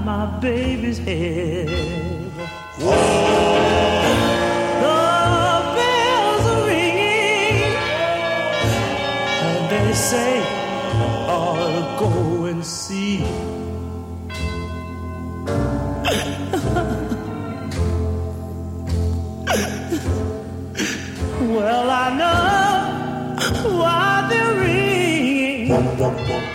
my baby's head. The bells are ringing, and they say, I'll go and see. Well, I know why they're ringing.